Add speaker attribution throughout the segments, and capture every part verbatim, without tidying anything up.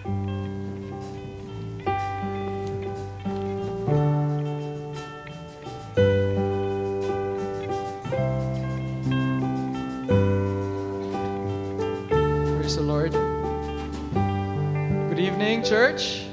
Speaker 1: Praise the Lord. Good evening, church.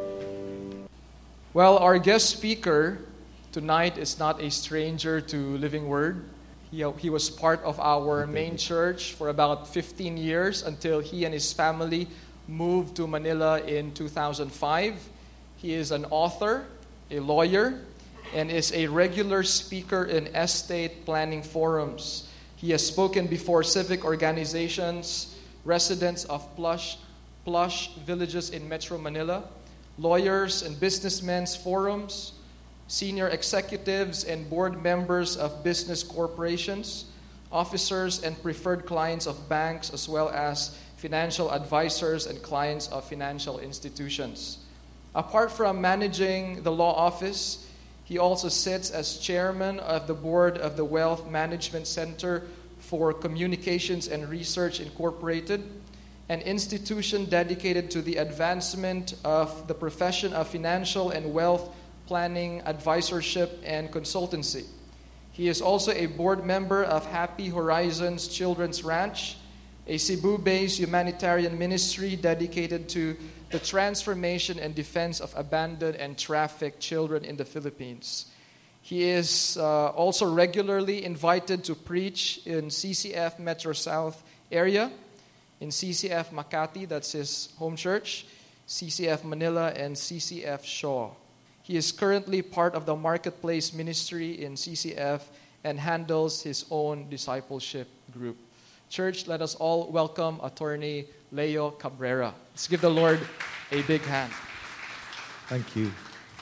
Speaker 1: Well, our guest speaker tonight is not a stranger to Living Word. He, he was part of our main church for about fifteen years until he and his family moved to Manila in two thousand five. He is an author, a lawyer, and is a regular speaker in estate planning forums. He has spoken before civic organizations, residents of plush, plush villages in Metro Manila, lawyers and businessmen's forums, senior executives and board members of business corporations, officers and preferred clients of banks, as well as financial advisors and clients of financial institutions. Apart from managing the law office, he also sits as chairman of the board of the Wealth Management Center for Communications and Research Incorporated, an institution dedicated to the advancement of the profession of financial and wealth planning, advisorship, and consultancy. He is also a board member of Happy Horizons Children's Ranch, a Cebu-based humanitarian ministry dedicated to the transformation and defense of abandoned and trafficked children in the Philippines. He is uh, also regularly invited to preach in C C F Metro South area, in C C F Makati, that's his home church, C C F Manila, and C C F Shaw. He is currently part of the Marketplace Ministry in C C F and handles his own discipleship group. Church, let us all welcome Attorney Leo Cabrera. Let's give the Lord a big hand.
Speaker 2: Thank you.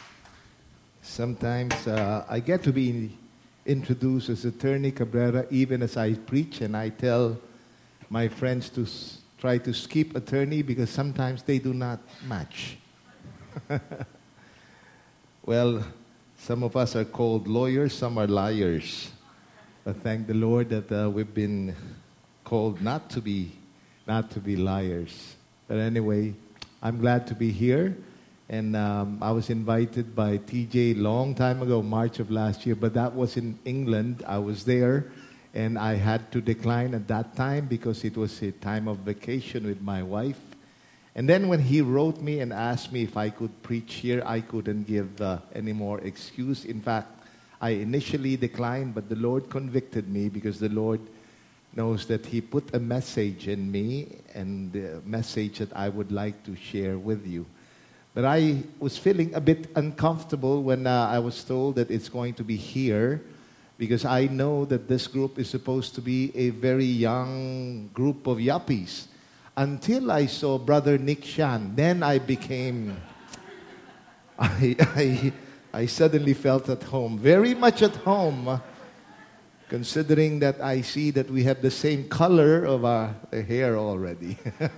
Speaker 2: Sometimes uh, I get to be introduced as Attorney Cabrera even as I preach, and I tell my friends to s- try to skip attorney because sometimes they do not match. Well, some of us are called lawyers, some are liars. But thank the Lord that uh, we've been called not to be, not to be liars. But anyway, I'm glad to be here. And um, I was invited by T J long time ago, March of last year, but that was in England. I was there, and I had to decline at that time because it was a time of vacation with my wife. And then when he wrote me and asked me if I could preach here, I couldn't give uh, any more excuse. In fact, I initially declined, but the Lord convicted me because the Lord knows that He put a message in me, and the message that I would like to share with you. But I was feeling a bit uncomfortable when uh, I was told that it's going to be here, because I know that this group is supposed to be a very young group of yuppies. Until I saw Brother Nick Shan, then I became, I, I, I suddenly felt at home, very much at home, considering that I see that we have the same color of our hair already.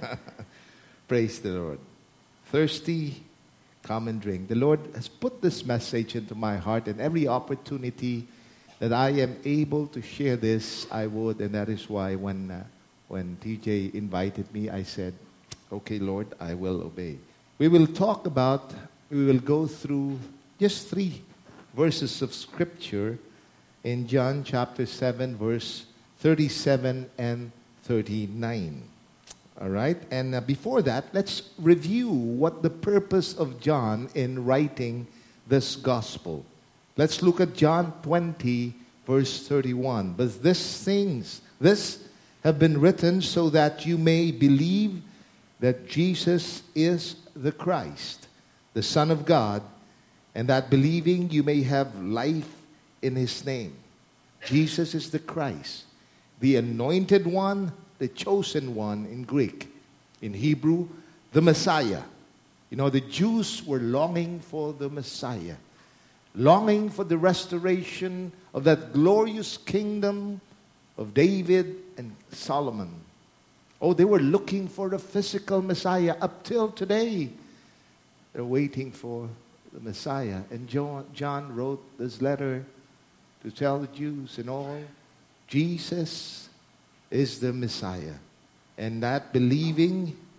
Speaker 2: Praise the Lord. Thirsty, come and drink. The Lord has put this message into my heart, and every opportunity that I am able to share this, I would, and that is why when uh, when T J invited me, I said, okay, Lord, I will obey. We will talk about, we will go through just three verses of Scripture in John chapter seven, verse thirty-seven and thirty-nine. All right? And uh, before that, let's review what the purpose of John in writing this gospel. Let's look at John twenty, verse thirty-one. But these things, this have been written so that you may believe that Jesus is the Christ, the Son of God, and that believing you may have life in His name. Jesus is the Christ, the anointed one, the chosen one in Greek. In Hebrew, the Messiah. You know, the Jews were longing for the Messiah, longing for the restoration of that glorious kingdom of David and Solomon. Oh, they were looking for a physical Messiah up till today. They're waiting for the Messiah. And John, John wrote this letter to tell the Jews and all, Jesus is the Messiah. And that believing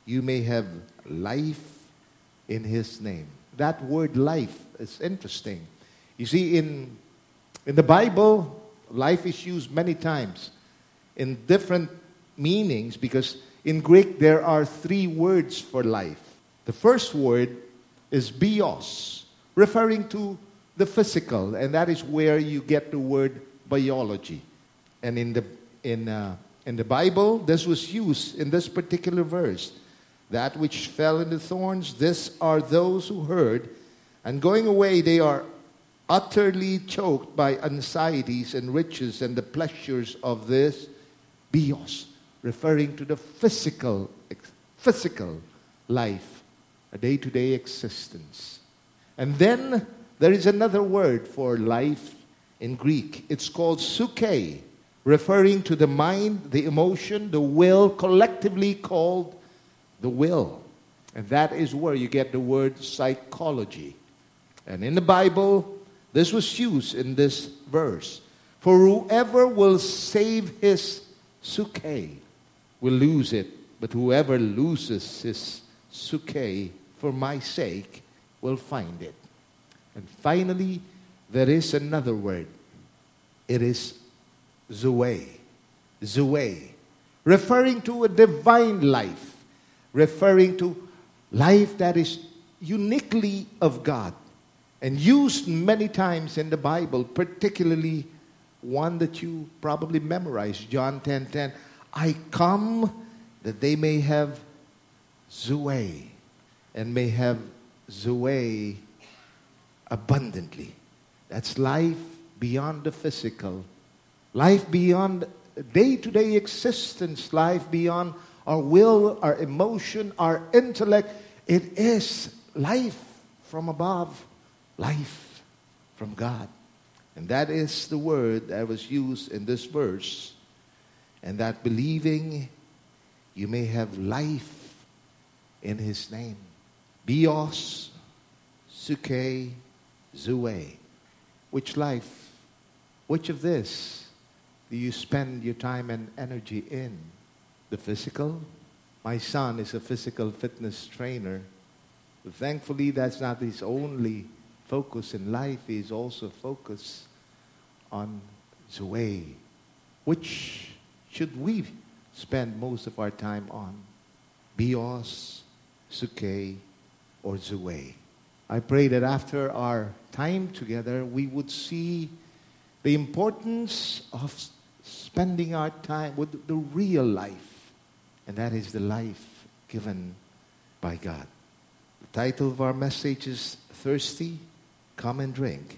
Speaker 2: you may have life in His name. That word life is interesting. You see, in, in the Bible, life is used many times in different meanings, because in Greek there are three words for life. The first word is bios, referring to the physical, and that is where you get the word biology. And in the in uh, in the Bible, this was used in this particular verse. That which fell in the thorns, this are those who heard, and going away they are utterly choked by anxieties and riches and the pleasures of this bios, referring to the physical physical life, a day-to-day existence. And then there is another word for life in Greek. It's called psyche, referring to the mind, the emotion, the will, collectively called the will. And that is where you get the word psychology. And in the Bible, this was used in this verse. For whoever will save his psyche will lose it, but whoever loses his psyche for my sake will find it. And finally, there is another word. It is zoe. Zoe. Referring to a divine life. Referring to life that is uniquely of God. And used many times in the Bible, particularly one that you probably memorized, John ten ten. I come that they may have zoe, and may have zoe abundantly. That's life beyond the physical. Life beyond day-to-day existence. Life beyond our will, our emotion, our intellect. It is life from above. Life from God. And that is the word that was used in this verse. And that believing you may have life in His name. Bios, psyche, zoe. Which life, which of this do you spend your time and energy in? The physical? My son is a physical fitness trainer. But thankfully, that's not his only focus in life. He's also focused on zoe. Which should we spend most of our time on? Bios, psyche, or zoe? I pray that after our time together, we would see the importance of spending our time with the real life. And that is the life given by God. The title of our message is Thirsty, Come and Drink.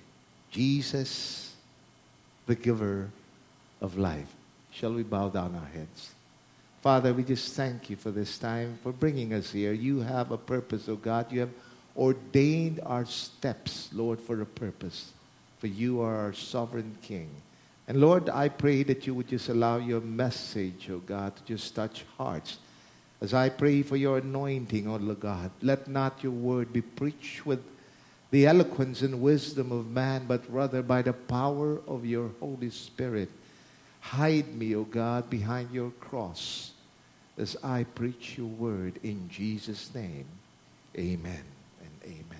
Speaker 2: Jesus, the giver of life. Shall we bow down our heads? Father, we just thank you for this time, for bringing us here. You have a purpose, oh God. You have ordained our steps, Lord, for a purpose. For you are our sovereign King. And Lord, I pray that you would just allow your message, oh God, to just touch hearts. As I pray for your anointing, oh God, let not your word be preached with the eloquence and wisdom of man, but rather by the power of your Holy Spirit. Hide me, O God, behind your cross as I preach your word in Jesus' name. Amen and amen.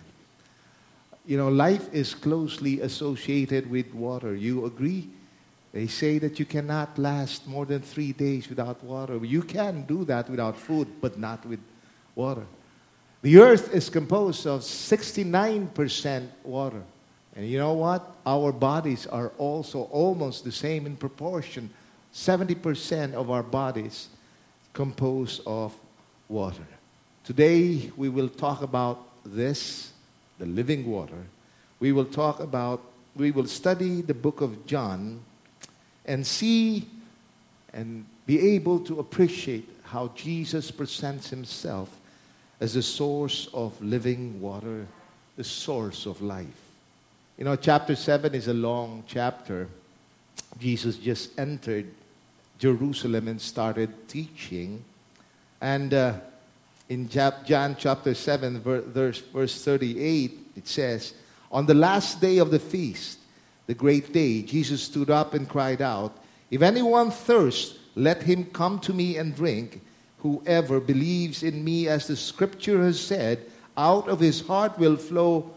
Speaker 2: You know, life is closely associated with water. You agree? They say that you cannot last more than three days without water. You can do that without food, but not with water. The earth is composed of sixty-nine percent water. And you know what? Our bodies are also almost the same in proportion. seventy percent of our bodies composed of water. Today, we will talk about this, the living water. We will talk about, we will study the book of John and see and be able to appreciate how Jesus presents himself as the source of living water, the source of life. You know, chapter seven is a long chapter. Jesus just entered Jerusalem and started teaching. And uh, in John chapter seven, verse, verse thirty-eight, it says, on the last day of the feast, the great day, Jesus stood up and cried out, if anyone thirsts, let him come to me and drink. whoever believes in me, as the scripture has said, out of his heart will flow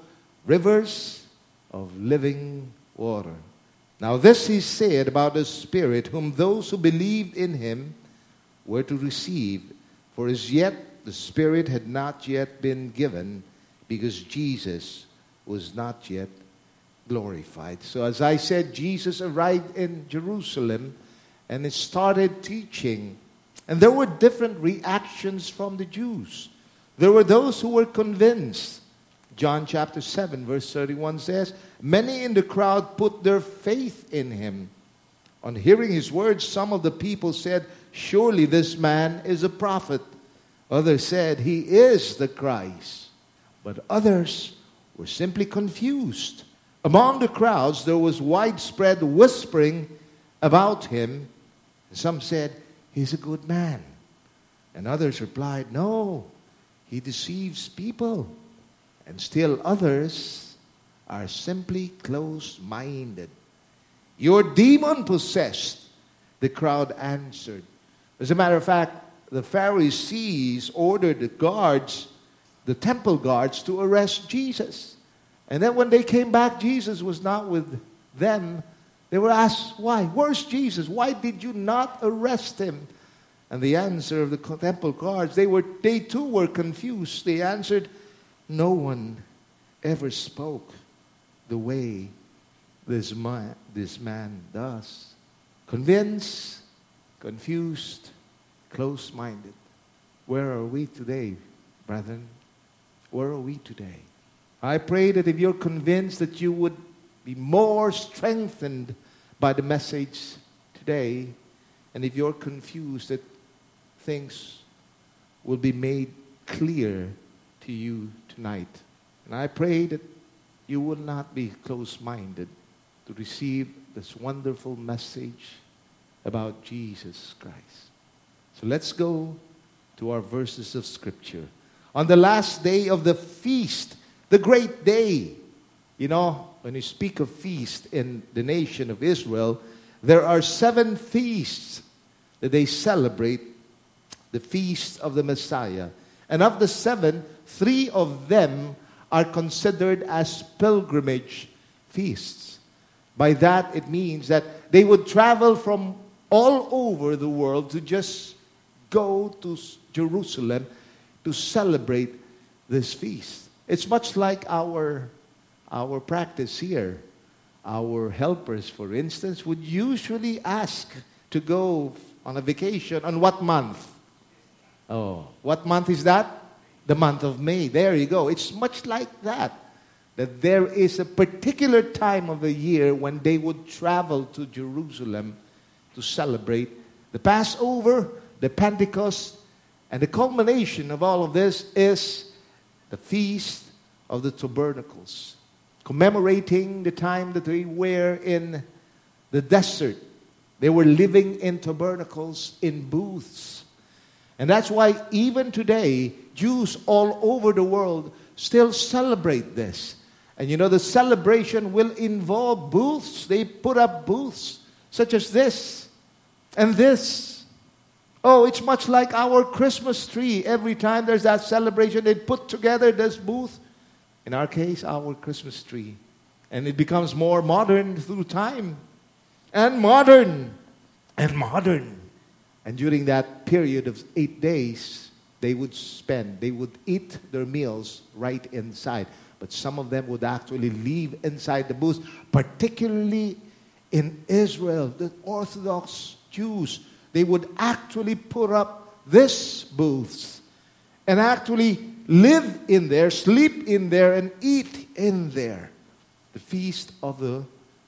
Speaker 2: rivers of living water. Now this he said about the Spirit, whom those who believed in him were to receive. For as yet the Spirit had not yet been given, because Jesus was not yet glorified. So as I said, Jesus arrived in Jerusalem and he started teaching. And there were different reactions from the Jews. There were those who were convinced. John chapter seven verse thirty-one says, many in the crowd put their faith in him. On hearing his words, some of the people said, surely this man is a prophet. Others said, he is the Christ. But others were simply confused. Among the crowds, there was widespread whispering about him. Some said, he's a good man. And others replied, no, he deceives people. And still others are simply closed-minded. You're demon-possessed, the crowd answered. As a matter of fact, the Pharisees ordered the guards, the temple guards, to arrest Jesus. And then when they came back, Jesus was not with them. They were asked, why? Where's Jesus? Why did you not arrest him? And the answer of the temple guards, they were, they too were confused. They answered, no one ever spoke the way this man, this man does. Convinced, confused, close-minded. Where are we today, brethren? Where are we today? I pray that if you're convinced, that you would be more strengthened by the message today. And if you're confused, that things will be made clear to you tonight. And I pray that you will not be close-minded to receive this wonderful message about Jesus Christ. So let's go to our verses of Scripture. On the last day of the feast, the great day. You know, when you speak of feast in the nation of Israel, there are seven feasts that they celebrate, the feast of the Messiah. And of the seven, three of them are considered as pilgrimage feasts. By that, it means that they would travel from all over the world to just go to Jerusalem to celebrate this feast. It's much like our, our practice here. Our helpers, for instance, would usually ask to go on a vacation on what month? Oh, what month is that? The month of May. There you go. It's much like that. That there is a particular time of the year when they would travel to Jerusalem to celebrate the Passover, the Pentecost, and the culmination of all of this is the Feast of the Tabernacles, commemorating the time that they were in the desert. They were living in tabernacles, in booths. And that's why even today, Jews all over the world still celebrate this. And you know, the celebration will involve booths. They put up booths such as this and this. Oh, it's much like our Christmas tree. Every time there's that celebration, they put together this booth. In our case, our Christmas tree. And it becomes more modern through time. And modern. And modern. And during that period of eight days, they would spend, they would eat their meals right inside. But some of them would actually leave inside the booth, particularly in Israel, the Orthodox Jews. They would actually put up this booths and actually live in there, sleep in there, and eat in there. The Feast of the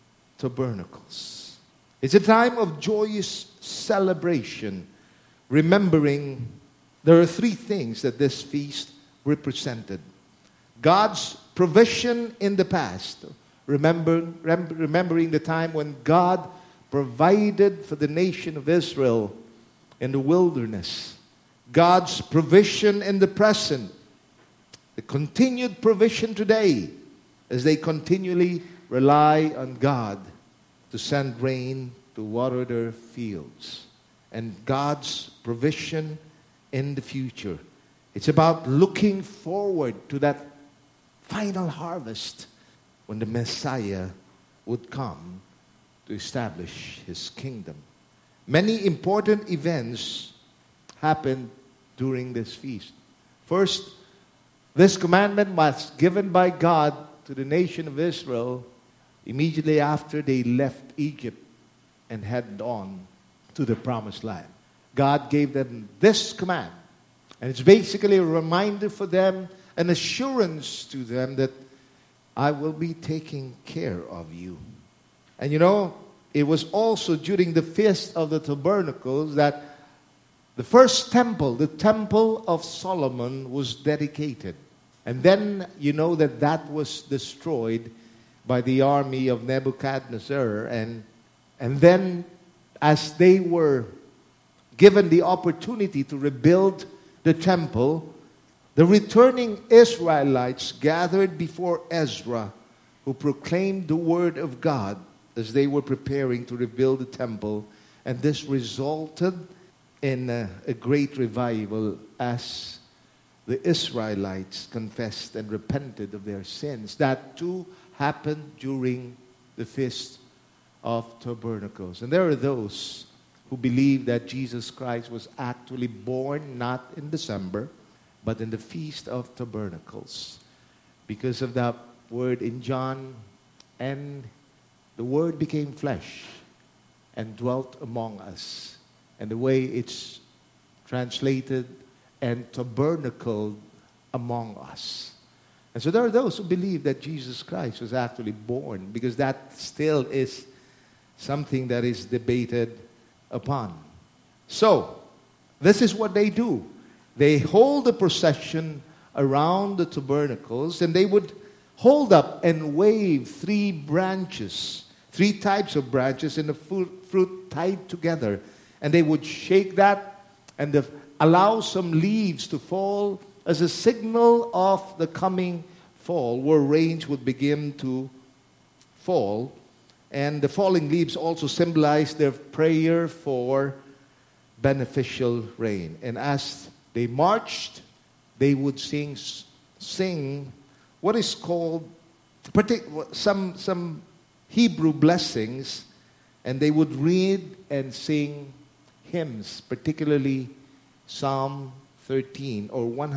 Speaker 2: Tabernacles. It's a time of joyous celebration, remembering there are three things that this feast represented. God's provision in the past. Remember, rem- remembering the time when God provided for the nation of Israel in the wilderness. God's provision in the present. The continued provision today as they continually rely on God to send rain to water their fields. And God's provision in the future. It's about looking forward to that final harvest when the Messiah would come to establish his kingdom. Many important events happened during this feast. First, this commandment was given by God to the nation of Israel immediately after they left Egypt and headed on to the promised land. God gave them this command. And it's basically a reminder for them, an assurance to them that I will be taking care of you. And you know, it was also during the Feast of the Tabernacles that the first temple, the Temple of Solomon, was dedicated. And then you know that that was destroyed by the army of Nebuchadnezzar. And, and then as they were given the opportunity to rebuild the temple, the returning Israelites gathered before Ezra, who proclaimed the word of God as they were preparing to rebuild the temple. And this resulted in a, a great revival as the Israelites confessed and repented of their sins. That too happened during the Feast of Tabernacles. And there are those who believe that Jesus Christ was actually born not in December, but in the Feast of Tabernacles. Because of that word in John, and the Word became flesh and dwelt among us. And the way it's translated, and tabernacled among us. And so there are those who believe that Jesus Christ was actually born, because that still is something that is debated upon. So, this is what they do. They hold a procession around the tabernacles, and they would hold up and wave three branches, three types of branches in the fruit, fruit tied together. And they would shake that and the, allow some leaves to fall as a signal of the coming fall, where rains would begin to fall. And the falling leaves also symbolize their prayer for beneficial rain. And as they marched, they would sing, sing what is called some, some Hebrew blessings, and they would read and sing hymns, particularly Psalm thirteen or one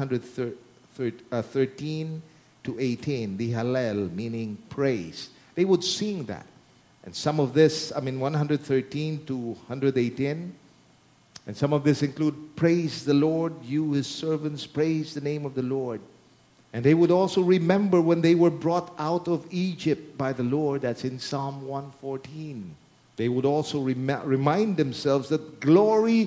Speaker 2: thirteen to eighteen, the Hallel, meaning praise. They would sing that. And some of this, I mean one thirteen to one eighteen, and some of this include, praise the Lord, you his servants, praise the name of the Lord. And they would also remember when they were brought out of Egypt by the Lord. That's in Psalm one fourteen. They would also rem- remind themselves that glory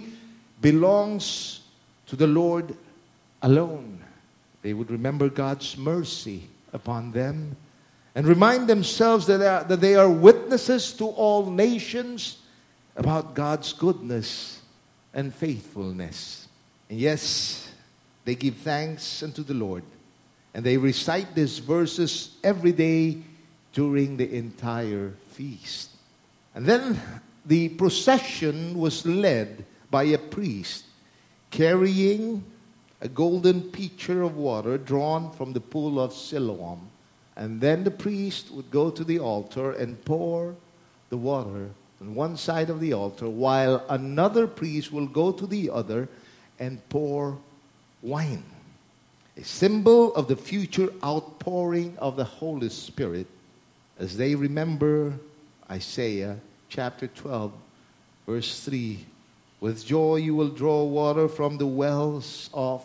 Speaker 2: belongs to the Lord alone. They would remember God's mercy upon them and remind themselves that they are, that they are witnesses to all nations about God's goodness and faithfulness. And yes, they give thanks unto the Lord. And they recite these verses every day during the entire feast. And then the procession was led by a priest carrying a golden pitcher of water drawn from the pool of Siloam. And then the priest would go to the altar and pour the water on one side of the altar, while another priest will go to the other and pour wine. A symbol of the future outpouring of the Holy Spirit, as they remember Isaiah chapter twelve, verse three. With joy you will draw water from the wells of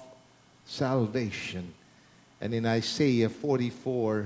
Speaker 2: salvation. And in Isaiah forty-four,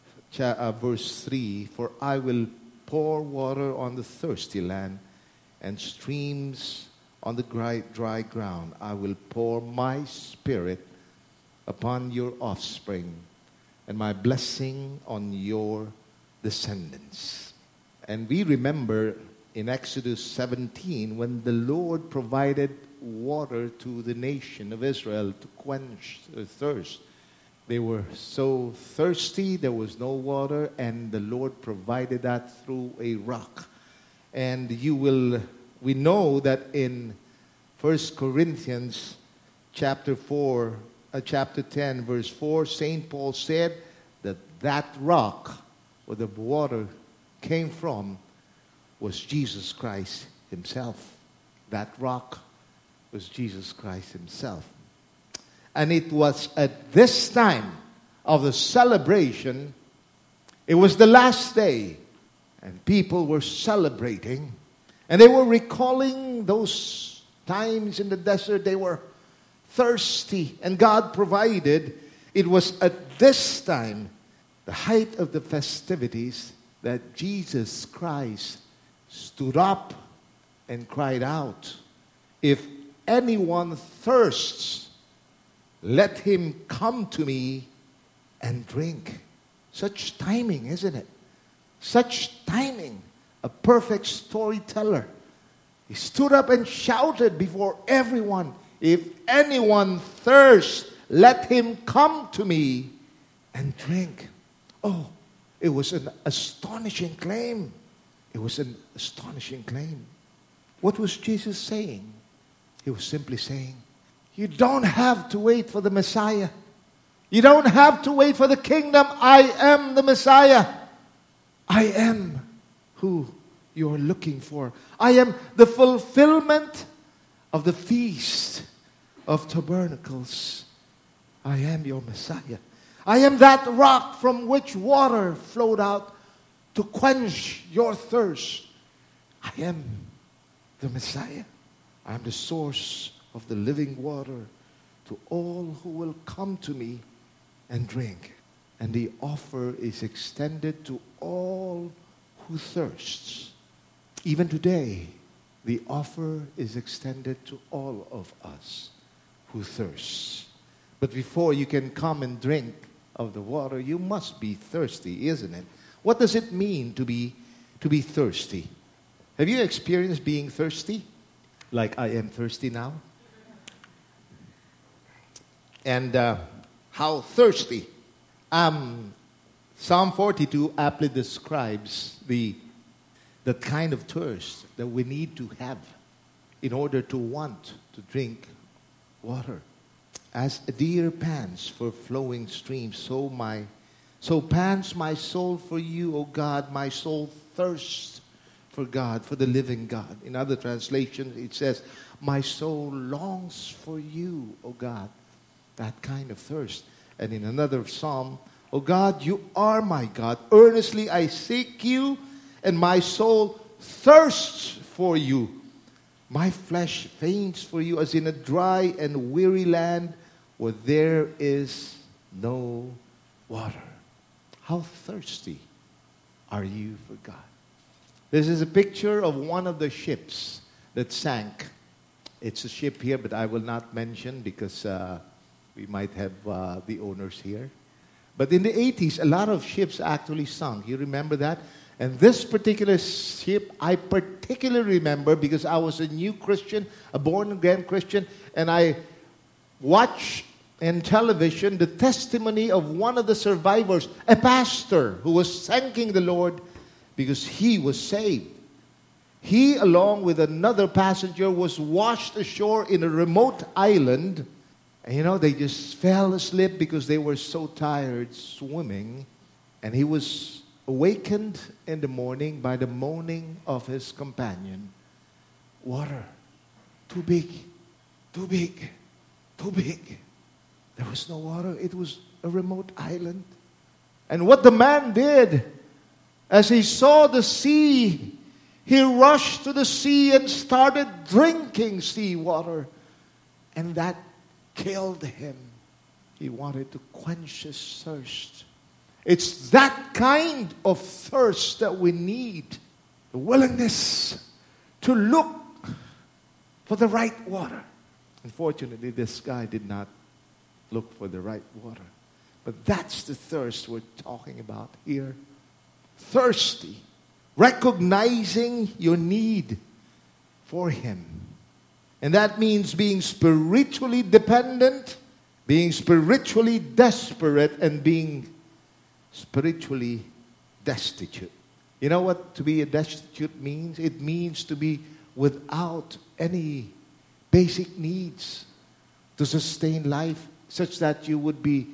Speaker 2: verse three, for I will pour water on the thirsty land and streams on the dry, dry ground. I will pour my spirit upon your offspring and my blessing on your descendants. And we remember in Exodus seventeen when the Lord provided water to the nation of Israel to quench their thirst. They were so thirsty, there was no water, and the Lord provided that through a rock. And you will, we know that in First Corinthians chapter four, uh, chapter ten, verse four, Saint Paul said that that rock where the water came from was Jesus Christ himself. That rock was Jesus Christ himself. And it was at this time of the celebration, it was the last day, and people were celebrating, and they were recalling those times in the desert. They were thirsty, and God provided. It was at this time, the height of the festivities, that Jesus Christ stood up and cried out, "If anyone thirsts, let him come to me and drink." Such timing, isn't it? Such timing. A perfect storyteller. He stood up and shouted before everyone, "If anyone thirsts, let him come to me and drink." Oh, it was an astonishing claim. It was an astonishing claim. What was Jesus saying? He was simply saying, you don't have to wait for the Messiah. You don't have to wait for the kingdom. I am the Messiah. I am who you're looking for. I am the fulfillment of the Feast of Tabernacles. I am your Messiah. I am that rock from which water flowed out to quench your thirst. I am the Messiah. I am the source of the living water to all who will come to me and drink. And the offer is extended to all who thirsts. Even today, the offer is extended to all of us who thirsts. But before you can come and drink of the water, you must be thirsty, isn't it? What does it mean to be to be thirsty? Have you experienced being thirsty? Like I am thirsty now? And uh, how thirsty? Um, Psalm forty-two aptly describes the, the kind of thirst that we need to have in order to want to drink water. As a deer pants for flowing streams, so my so pants my soul for you, O God. My soul thirsts for God, for the living God. In other translations, it says, my soul longs for you, O God. That kind of thirst. And in another psalm, O God, you are my God. Earnestly I seek you, and my soul thirsts for you. My flesh faints for you, as in a dry and weary land where there is no water. How thirsty are you for God? This is a picture of one of the ships that sank. It's a ship here, but I will not mention because uh, we might have uh, the owners here. But in the eighties, a lot of ships actually sunk. You remember that? And this particular ship, I particularly remember because I was a new Christian, a born-again Christian, and I watched in television the testimony of one of the survivors, a pastor who was thanking the Lord because he was saved. He, along with another passenger, was washed ashore in a remote island. And you know, they just fell asleep because they were so tired swimming. And he was awakened in the morning by the moaning of his companion. Water. Too big. Too big. Too big. There was no water. It was a remote island. And what the man did, as he saw the sea, he rushed to the sea and started drinking seawater. And that killed him. He wanted to quench his thirst. It's that kind of thirst that we need. The willingness to look for the right water. Unfortunately, this guy did not look for the right water. But that's the thirst we're talking about here. Thirsty. Recognizing your need for Him. And that means being spiritually dependent, being spiritually desperate, and being spiritually destitute. You know what to be a destitute means? It means to be without any basic needs. to sustain life, such that you would be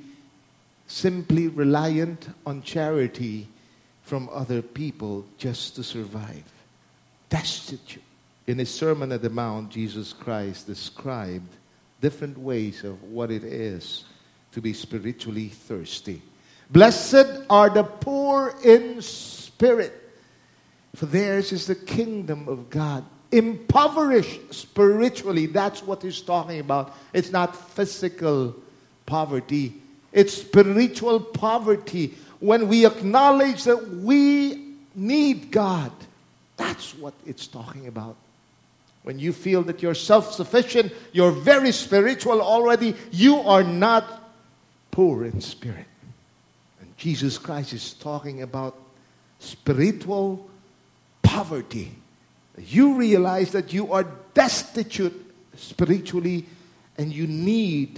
Speaker 2: simply reliant on charity from other people just to survive. Destitute. In his Sermon on the Mount, Jesus Christ described different ways of what it is to be spiritually thirsty. Blessed are the poor in spirit, for theirs is the kingdom of God. Impoverished spiritually, that's what he's talking about. It's not physical poverty. It's spiritual poverty. When we acknowledge that we need God, that's what it's talking about. When you feel that you're self-sufficient, you're very spiritual already, you are not poor in spirit. And Jesus Christ is talking about spiritual poverty. You realize that you are destitute spiritually and you need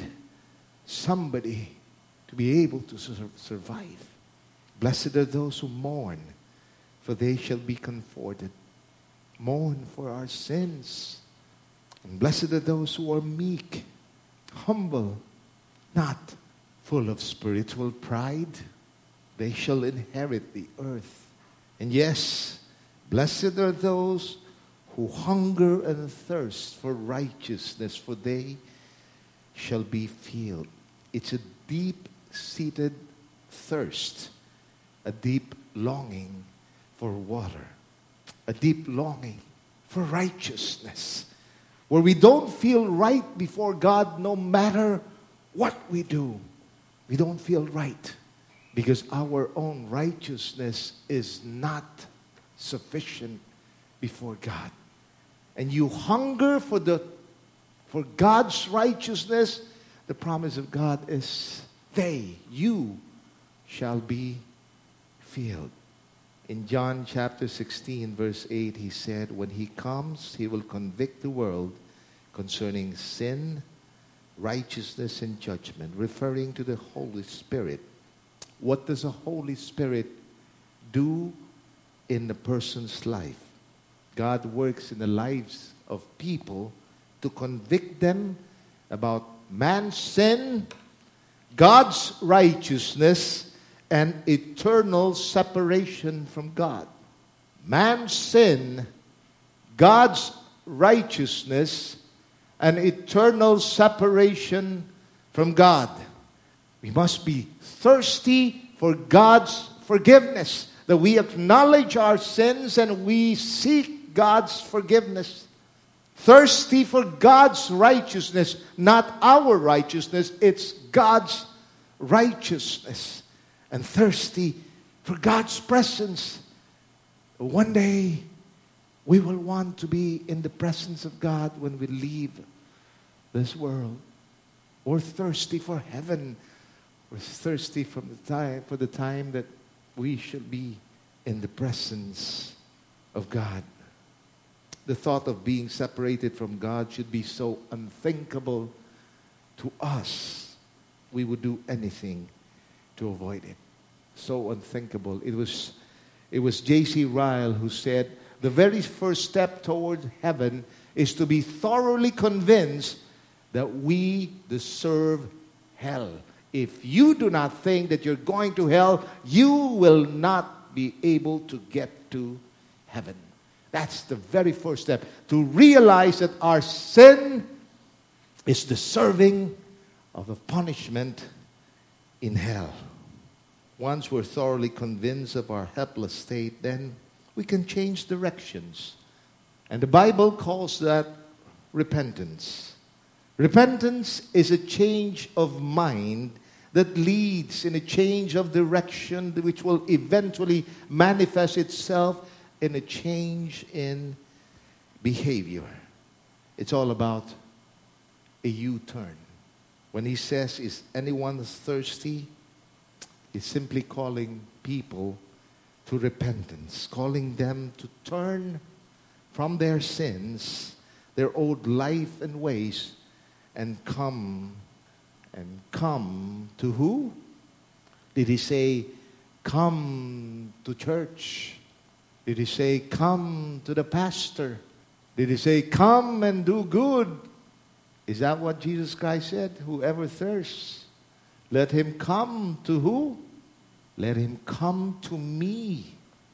Speaker 2: somebody to be able to sur- survive. Blessed are those who mourn, for they shall be comforted. Mourn for our sins. And blessed are those who are meek, humble, not full of spiritual pride. They shall inherit the earth. And yes, blessed are those who hunger and thirst for righteousness, for they shall be filled. It's a deep-seated thirst, a deep longing for water, a deep longing for righteousness, where we don't feel right before God no matter what we do. We don't feel right because our own righteousness is not sufficient before God. And you hunger for the for God's righteousness. The promise of God is they, you, shall be filled. In John chapter sixteen, verse eight, he said, when he comes, he will convict the world concerning sin, righteousness, and judgment, referring to the Holy Spirit. What does the Holy Spirit do in a person's life? God works in the lives of people to convict them about man's sin, God's righteousness, and eternal separation from God. Man's sin, God's righteousness, and eternal separation from God. We must be thirsty for God's forgiveness, that we acknowledge our sins and we seek God's forgiveness. Thirsty for God's righteousness, not our righteousness, it's God's righteousness. And thirsty for God's presence. One day, we will want to be in the presence of God when we leave this world. We're thirsty for heaven. We're thirsty from the time, for the time that we should be in the presence of God. The thought of being separated from God should be so unthinkable to us. We would do anything to avoid it. So unthinkable. It was, it was J C Ryle who said, the very first step toward heaven is to be thoroughly convinced that we deserve hell. If you do not think that you're going to hell, you will not be able to get to heaven. That's the very first step. To realize that our sin is deserving of a punishment in hell. Once we're thoroughly convinced of our helpless state, then we can change directions. And the Bible calls that repentance. Repentance is a change of mind that leads in a change of direction, which will eventually manifest itself in a change in behavior. It's all about a U-turn. When he says, is anyone thirsty? He's simply calling people to repentance, calling them to turn from their sins, their old life and ways, and come, and come to who? Did he say, come to church? Did he say, come to the pastor? Did he say, come and do good? Is that what Jesus Christ said? Whoever thirsts, let him come to who? Let him come to me.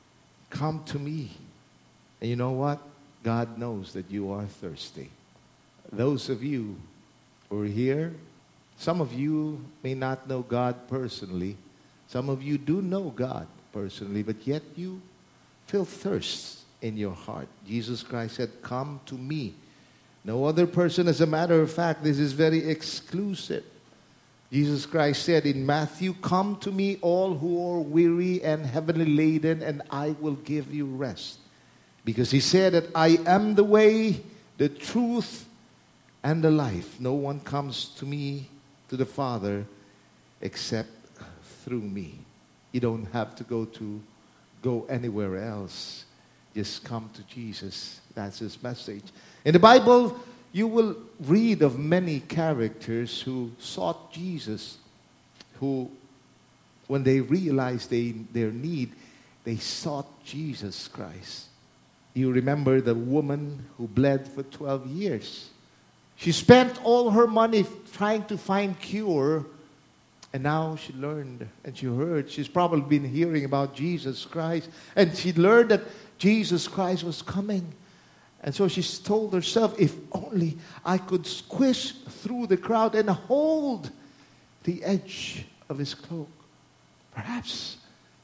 Speaker 2: Come to me. And you know what? God knows that you are thirsty. Those of you who are here, some of you may not know God personally. Some of you do know God personally, but yet you feel thirst in your heart. Jesus Christ said, come to me. No other person. As a matter of fact, this is very exclusive. Jesus Christ said in Matthew, come to me all who are weary and heavily laden, and I will give you rest. Because he said that I am the way, the truth, and the life. No one comes to me, to the Father, except through me. You don't have to go to go anywhere else. Just come to Jesus. That's his message. In the Bible, you will read of many characters who sought Jesus, who, when they realized they, their need, they sought Jesus Christ. You remember the woman who bled for twelve years. She spent all her money trying to find cure, and now she learned and she heard. She's probably been hearing about Jesus Christ, and she learned that Jesus Christ was coming. And so she told herself, if only I could squish through the crowd and hold the edge of his cloak, perhaps,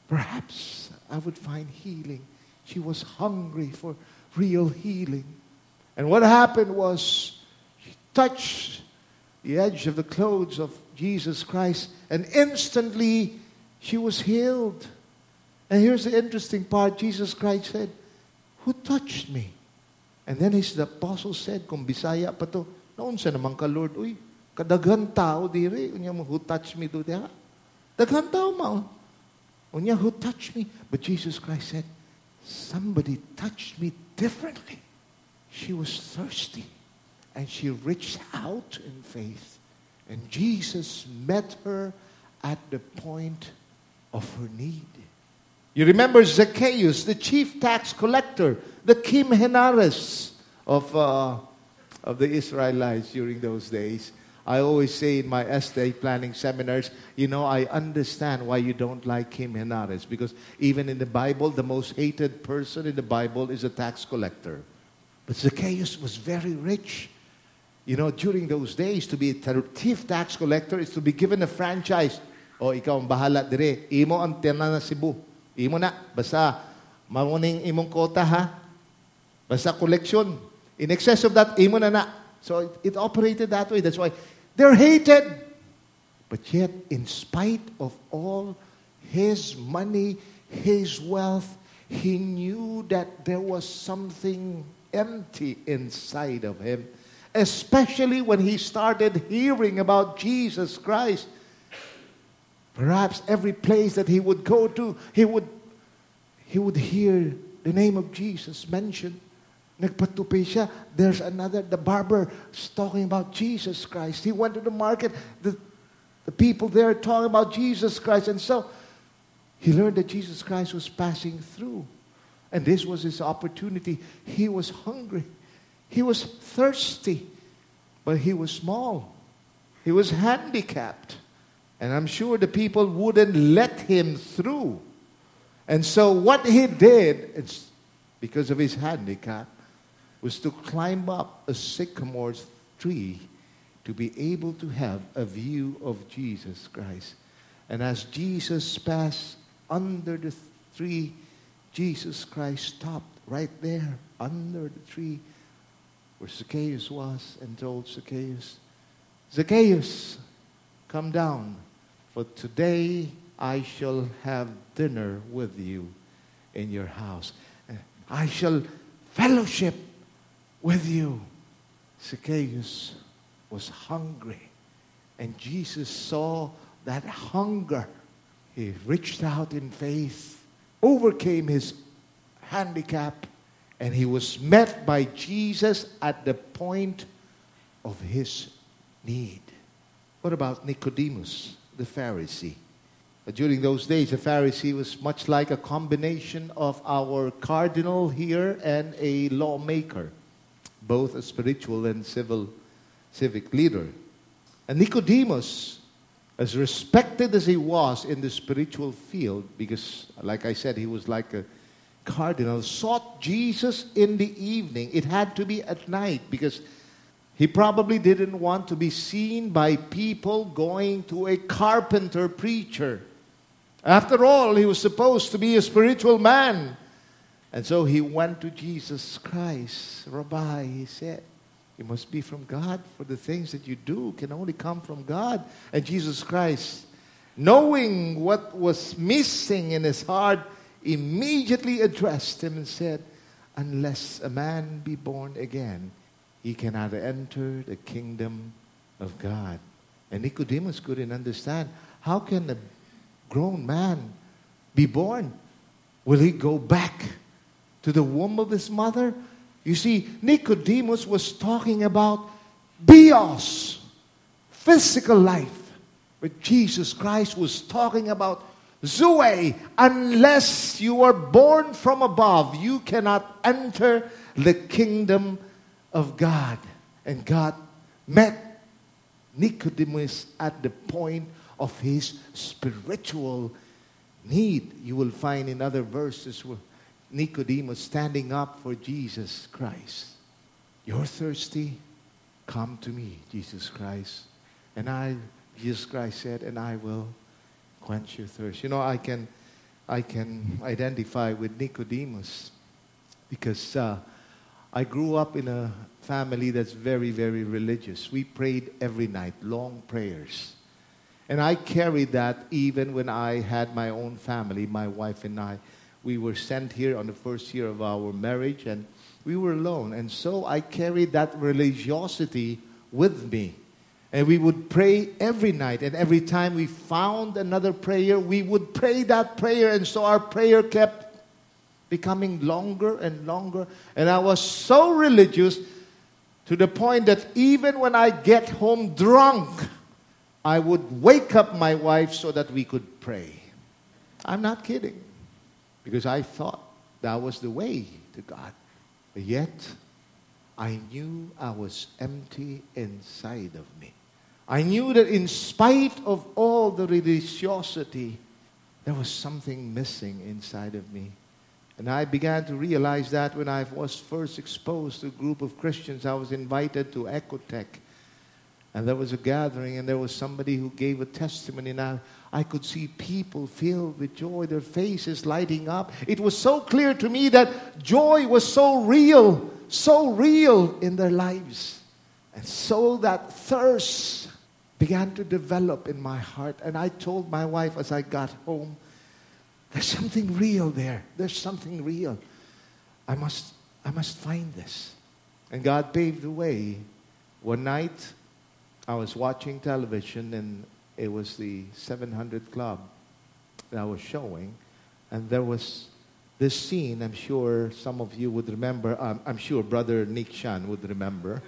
Speaker 2: perhaps I would find healing. She was hungry for real healing. And what happened was, she touched the edge of the clothes of Jesus Christ, and instantly she was healed. And here's the interesting part. Jesus Christ said, who touched me? And then his apostle said, kung Bisaya pa to, noon sa naman ka, Lord, uy, kadaghan tao diri, unya mo, who touched me do diha? Daghan tao mao. Unya, who touched me? But Jesus Christ said, somebody touched me differently. She was thirsty, and she reached out in faith. And Jesus met her at the point of her need. You remember Zacchaeus, the chief tax collector, the Kim Henares of, uh, of the Israelites during those days. I always say in my estate planning seminars, you know, I understand why you don't like Kim Henares. Because even in the Bible, the most hated person in the Bible is a tax collector. But Zacchaeus was very rich. You know, during those days, to be a chief tax collector is to be given a franchise. O, ikaw ang bahala dire. Imo ang tena na Cebu. Imo na. Basta, mamuning imong kota ha. Basta collection. In excess of that, imo na na. So it, it operated that way. That's why they're hated. But yet, in spite of all his money, his wealth, he knew that there was something empty inside of him. Especially when he started hearing about Jesus Christ. Perhaps every place that he would go to, he would, he would hear the name of Jesus mentioned. Nagpatupi siya. There's another, the barber is talking about Jesus Christ. He went to the market, the, the people there talking about Jesus Christ. And so, he learned that Jesus Christ was passing through. And this was his opportunity. He was hungry. He was thirsty. But he was small. He was handicapped. And I'm sure the people wouldn't let him through. And so what he did, it's because of his handicap, was to climb up a sycamore tree to be able to have a view of Jesus Christ. And as Jesus passed under the tree, Jesus Christ stopped right there under the tree where Zacchaeus was and told Zacchaeus, Zacchaeus, come down, for today I shall have dinner with you in your house. I shall fellowship with you. Zacchaeus was hungry, and Jesus saw that hunger. He reached out in faith, overcame his handicap, and he was met by Jesus at the point of his need. What about Nicodemus, the Pharisee? But during those days, a Pharisee was much like a combination of our cardinal here and a lawmaker, both a spiritual and civil civic leader. And Nicodemus, as respected as he was in the spiritual field, because, like I said, he was like a cardinal, sought Jesus in the evening. It had to be at night because he probably didn't want to be seen by people going to a carpenter preacher. After all, he was supposed to be a spiritual man. And so he went to Jesus Christ. Rabbi, he said, you must be from God, for the things that you do can only come from God. And Jesus Christ, knowing what was missing in his heart, immediately addressed him and said, unless a man be born again, he cannot enter the kingdom of God. And Nicodemus couldn't understand. How can a grown man be born? Will he go back to the womb of his mother? You see, Nicodemus was talking about bios, physical life. But Jesus Christ was talking about zoe. Unless you are born from above, you cannot enter the kingdom of God. And God met Nicodemus at the point of his spiritual need. You will find in other verses where Nicodemus standing up for Jesus Christ. You're thirsty? Come to me, Jesus Christ. And I, Jesus Christ said, and I will quench your thirst. You know, I can, I can identify with Nicodemus because uh, I grew up in a family that's very, very religious. We prayed every night, long prayers. And I carried that even when I had my own family, my wife and I. We were sent here on the first year of our marriage, and we were alone. And so I carried that religiosity with me. And we would pray every night. And every time we found another prayer, we would pray that prayer. And so our prayer kept becoming longer and longer. And I was so religious to the point that even when I get home drunk, I would wake up my wife so that we could pray. I'm not kidding. Because I thought that was the way to God. But yet, I knew I was empty inside of me. I knew that in spite of all the religiosity, there was something missing inside of me. And I began to realize that when I was first exposed to a group of Christians. I was invited to Ecotech. And there was a gathering, and there was somebody who gave a testimony. And I, I could see people filled with joy, their faces lighting up. It was so clear to me that joy was so real, so real in their lives. And so that thirst began to develop in my heart. And I told my wife as I got home, there's something real there. There's something real. I must, I must find this. And God paved the way. One night, I was watching television, and it was the seven hundred Club that I was showing. And there was this scene, I'm sure some of you would remember. Um, I'm sure Brother Nick Shan would remember.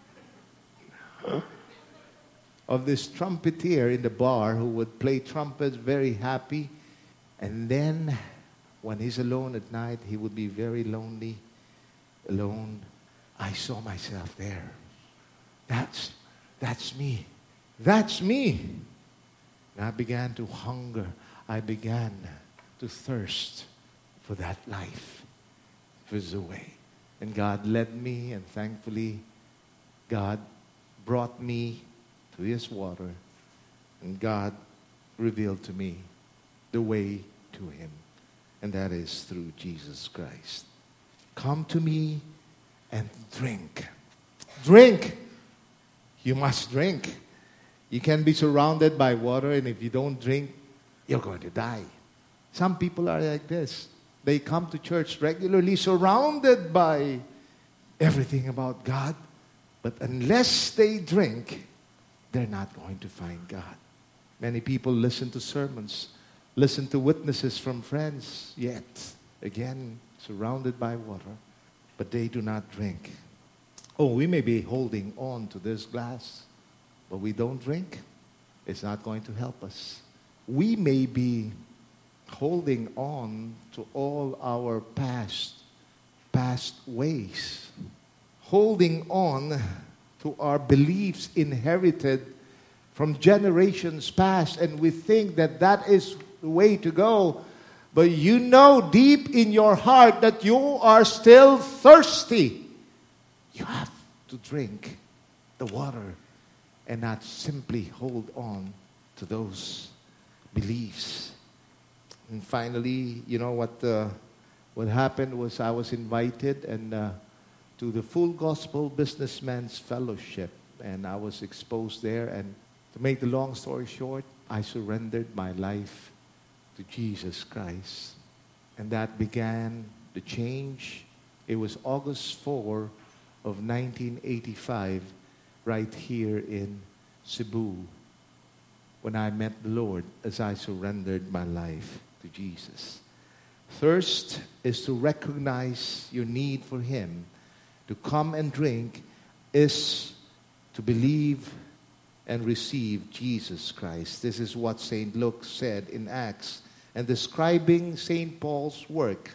Speaker 2: Of this trumpeter in the bar who would play trumpets very happy. And then when he's alone at night, he would be very lonely, alone. I saw myself there. That's That's me. That's me. And I began to hunger. I began to thirst for that life, for Zoe. And God led me, and thankfully, God brought me to His water. And God revealed to me the way to Him. And that is through Jesus Christ. Come to me and drink. Drink. You must drink. You can be surrounded by water, and if you don't drink, you're going to die. Some people are like this. They come to church regularly, surrounded by everything about God, but unless they drink, they're not going to find God. Many people listen to sermons, listen to witnesses from friends, yet, again, surrounded by water, but they do not drink. Oh, we may be holding on to this glass, but we don't drink. It's not going to help us. We may be holding on to all our past, past ways. Holding on to our beliefs inherited from generations past, and we think that that is the way to go. But you know deep in your heart that you are still thirsty. You have to drink the water and not simply hold on to those beliefs. And finally, you know what uh, what happened was I was invited and uh, to the Full Gospel Businessmen's Fellowship, and I was exposed there. And to make the long story short, I surrendered my life to Jesus Christ, and that began the change. It was August fourth of nineteen eighty-five, right here in Cebu, when I met the Lord as I surrendered my life to Jesus. Thirst is to recognize your need for Him. To come and drink is to believe and receive Jesus Christ. This is what Saint Luke said in Acts, and describing Saint Paul's work,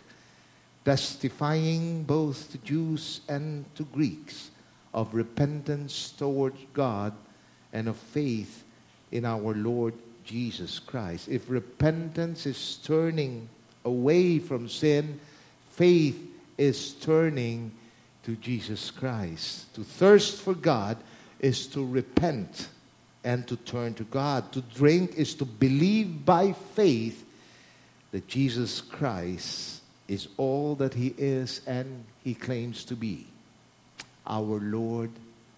Speaker 2: testifying both to Jews and to Greeks of repentance toward God and of faith in our Lord Jesus Christ. If repentance is turning away from sin, faith is turning to Jesus Christ. To thirst for God is to repent and to turn to God. To drink is to believe by faith that Jesus Christ is all that He is and He claims to be. Our Lord,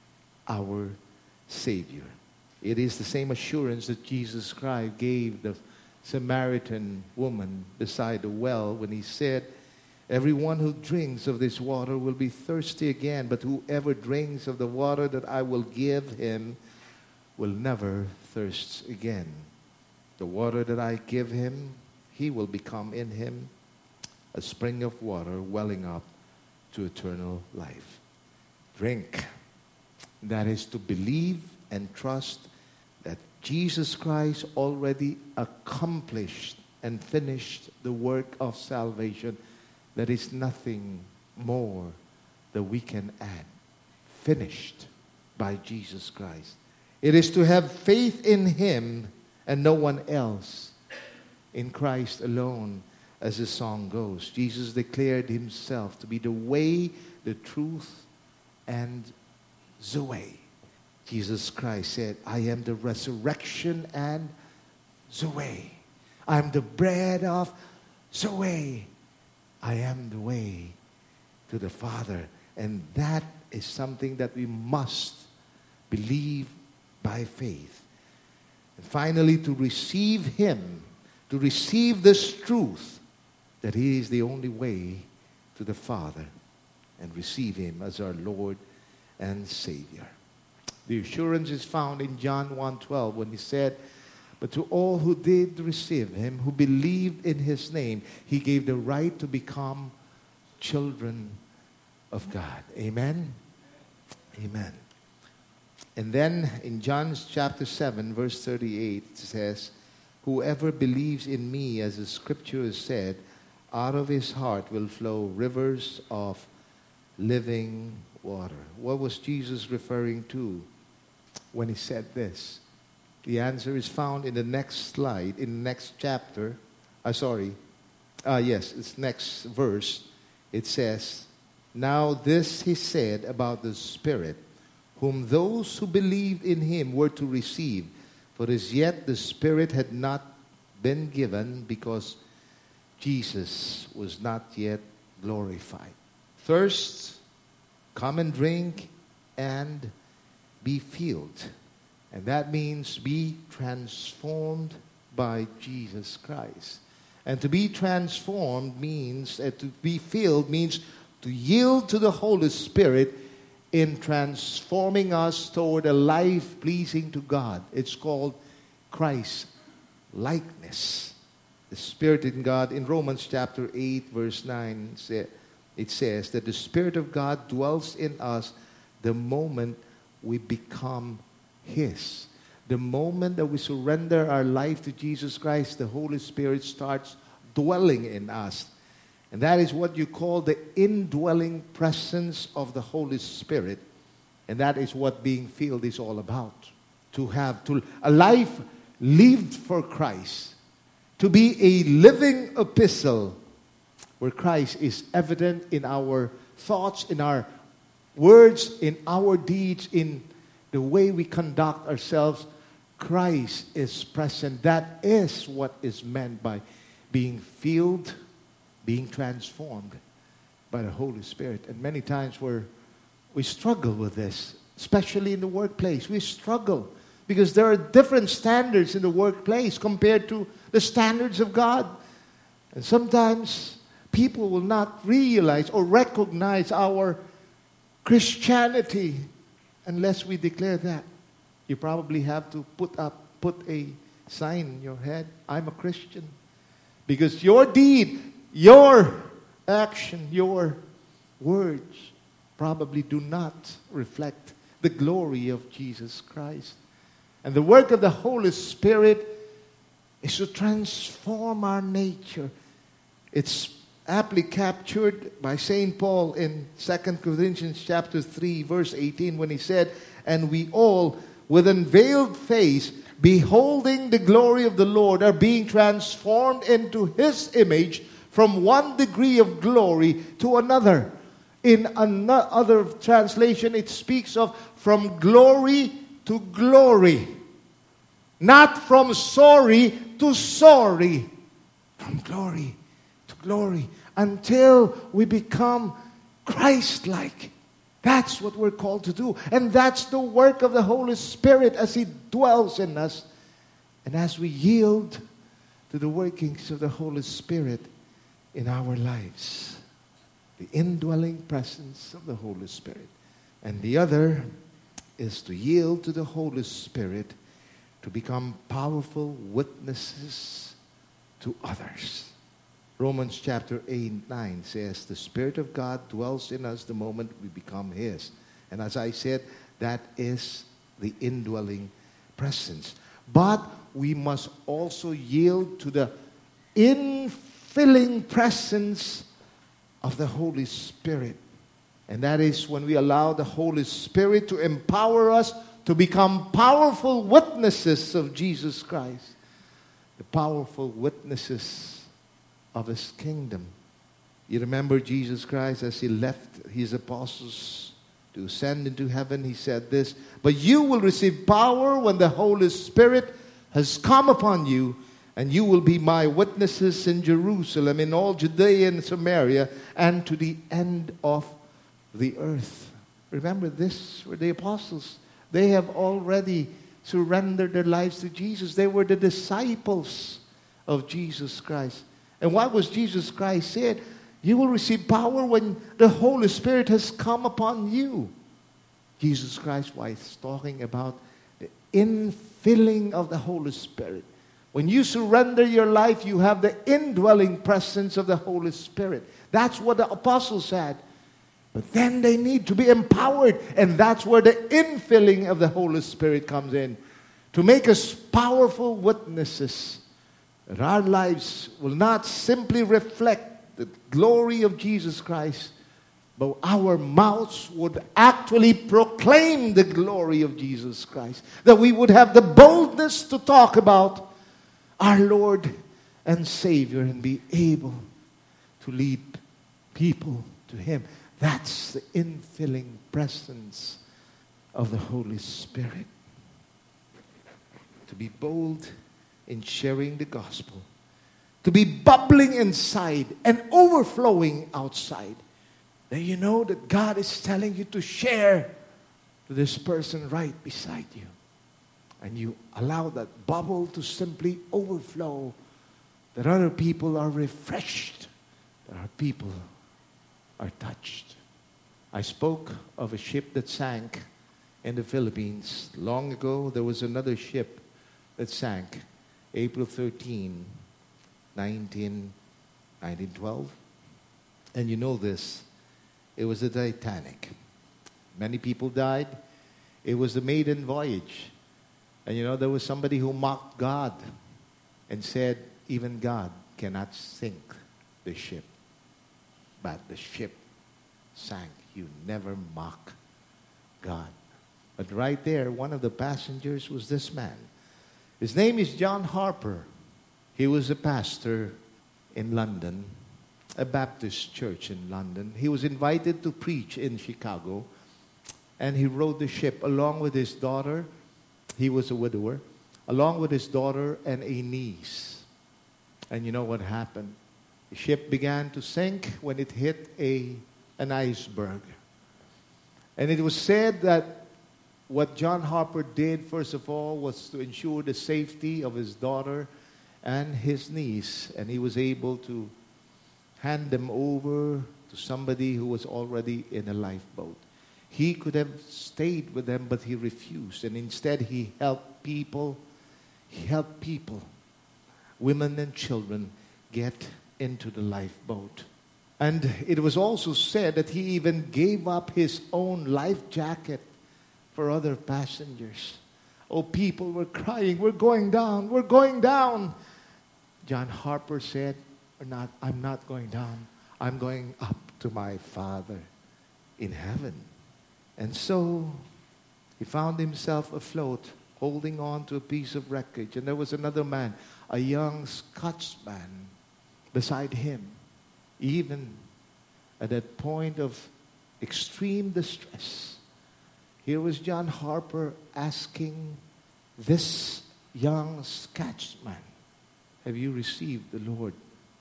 Speaker 2: our Savior. It is the same assurance that Jesus Christ gave the Samaritan woman beside the well when He said, everyone who drinks of this water will be thirsty again, but whoever drinks of the water that I will give him will never thirst again. The water that I give him, he will become in him a spring of water welling up to eternal life. Drink. That is to believe and trust that Jesus Christ already accomplished and finished the work of salvation. There is nothing more that we can add. Finished by Jesus Christ. It is to have faith in Him and no one else. In Christ alone, as the song goes. Jesus declared Himself to be the way, the truth, and the way. Jesus Christ said, I am the resurrection and the way. I am the bread of the way. I am the way to the Father. And that is something that we must believe by faith. And finally, to receive Him, to receive this truth that He is the only way to the Father, and receive Him as our Lord and Savior. The assurance is found in John one twelve when He said, but to all who did receive Him, who believed in His name, He gave the right to become children of God. Amen? Amen. And then in John chapter seven, verse thirty-eight, it says, whoever believes in me, as the scripture has said, out of his heart will flow rivers of living water. What was Jesus referring to when He said this? The answer is found in the next slide, in the next chapter. Uh, sorry. Uh, yes, it's next verse. It says, now this He said about the Spirit, whom those who believed in Him were to receive. For as yet the Spirit had not been given, because Jesus was not yet glorified. Thirst, come and drink, and be filled. And that means be transformed by Jesus Christ. And to be transformed means, uh, to be filled means to yield to the Holy Spirit in transforming us toward a life pleasing to God. It's called Christ likeness. The Spirit in God, in Romans chapter eight, verse nine, it says that the Spirit of God dwells in us the moment we become His. The moment that we surrender our life to Jesus Christ, the Holy Spirit starts dwelling in us. And that is what you call the indwelling presence of the Holy Spirit. And that is what being filled is all about. To have to a life lived for Christ. To be a living epistle where Christ is evident in our thoughts, in our words, in our deeds, in the way we conduct ourselves. Christ is present. That is what is meant by being filled, being transformed by the Holy Spirit. And many times we're, we struggle with this, especially in the workplace. We struggle because there are different standards in the workplace compared to the standards of God. And sometimes people will not realize or recognize our Christianity unless we declare that. You probably have to put up, put a sign in your head, I'm a Christian. Because your deed, your action, your words probably do not reflect the glory of Jesus Christ. And the work of the Holy Spirit is to transform our nature. It's aptly captured by Saint Paul in Second Corinthians chapter three, verse eighteen, when he said, "And we all, with unveiled face, beholding the glory of the Lord, are being transformed into His image from one degree of glory to another." In another translation, it speaks of from glory to glory. Not from sorry to sorry. From glory to glory. Until we become Christ-like. That's what we're called to do. And that's the work of the Holy Spirit as He dwells in us. And as we yield to the workings of the Holy Spirit in our lives. The indwelling presence of the Holy Spirit. And the other is to yield to the Holy Spirit to become powerful witnesses to others. Romans chapter eight, nine says, the Spirit of God dwells in us the moment we become His. And as I said, that is the indwelling presence. But we must also yield to the infilling presence of the Holy Spirit. And that is when we allow the Holy Spirit to empower us to become powerful witnesses of Jesus Christ. The powerful witnesses of His kingdom. You remember Jesus Christ as He left His apostles to ascend into heaven. He said this, "But you will receive power when the Holy Spirit has come upon you, and you will be my witnesses in Jerusalem, in all Judea and Samaria, and to the end of the earth." Remember, this were the apostles. They have already surrendered their lives to Jesus. They were the disciples of Jesus Christ. And what was Jesus Christ said? You will receive power when the Holy Spirit has come upon you. Jesus Christ was talking about the infilling of the Holy Spirit. When you surrender your life, you have the indwelling presence of the Holy Spirit. That's what the apostles had. But then they need to be empowered. And that's where the infilling of the Holy Spirit comes in. To make us powerful witnesses. That our lives will not simply reflect the glory of Jesus Christ, but our mouths would actually proclaim the glory of Jesus Christ. That we would have the boldness to talk about our Lord and Savior and be able to lead people to Him. That's the infilling presence of the Holy Spirit. To be bold in sharing the gospel. To be bubbling inside and overflowing outside. Then you know that God is telling you to share to this person right beside you. And you allow that bubble to simply overflow. That other people are refreshed. That our people are touched. I spoke of a ship that sank in the Philippines. Long ago, there was another ship that sank. April thirteenth, nineteen twelve. And you know this. It was the Titanic. Many people died. It was the maiden voyage. And you know, there was somebody who mocked God and said, even God cannot sink the ship. But the ship sank. You never mock God. But right there, one of the passengers was this man. His name is John Harper. He was a pastor in London, a Baptist church in London. He was invited to preach in Chicago, and he rode the ship along with his daughter. He was a widower, along with his daughter and a niece. And you know what happened? The ship began to sink when it hit a, an iceberg. And it was said that what John Harper did, first of all, was to ensure the safety of his daughter and his niece. And he was able to hand them over to somebody who was already in a lifeboat. He could have stayed with them, but he refused. And instead, he helped people, he helped people, women and children, get into the lifeboat. And it was also said that he even gave up his own life jacket for other passengers. Oh, people were crying, we're going down, we're going down. John Harper said, "We're not, I'm not going down. I'm going up to my Father in heaven." And so he found himself afloat, holding on to a piece of wreckage. And there was another man, a young Scotsman, beside him. Even at that point of extreme distress, here was John Harper asking this young Scotsman, "Have you received the Lord